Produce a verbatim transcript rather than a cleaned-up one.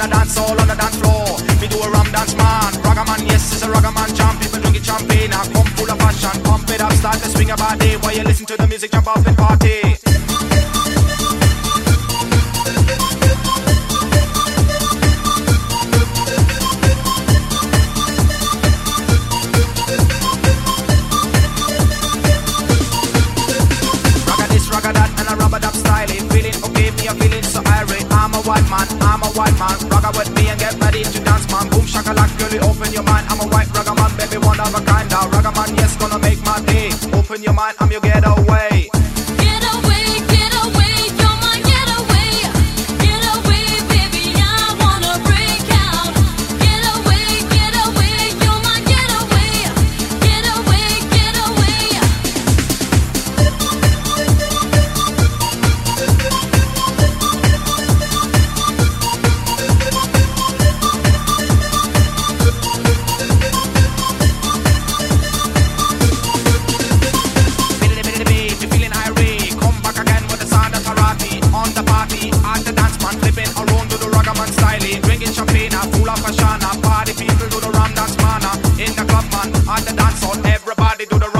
the dance hall, on the dance floor. We do a rum dance man, ragaman, yes, it's a ragaman jam. People drinking champagne, I come full of passion. Pump it up, start to swing your body while you listen to the music, jump off and party. White man, I'm a white man. Ragga with me and get ready to dance, man. Boom shakalak, girlie, open your mind. I'm a white ragga man, baby, one of a kind. Now ragga man, yes, gonna make my day. Open your mind, I'm your getaway. Get away, get away, you're my getaway. Get away, baby, I wanna break out. Get away, get away, you're my getaway. Get away, get away. In the club, man, on the dance hall, everybody do the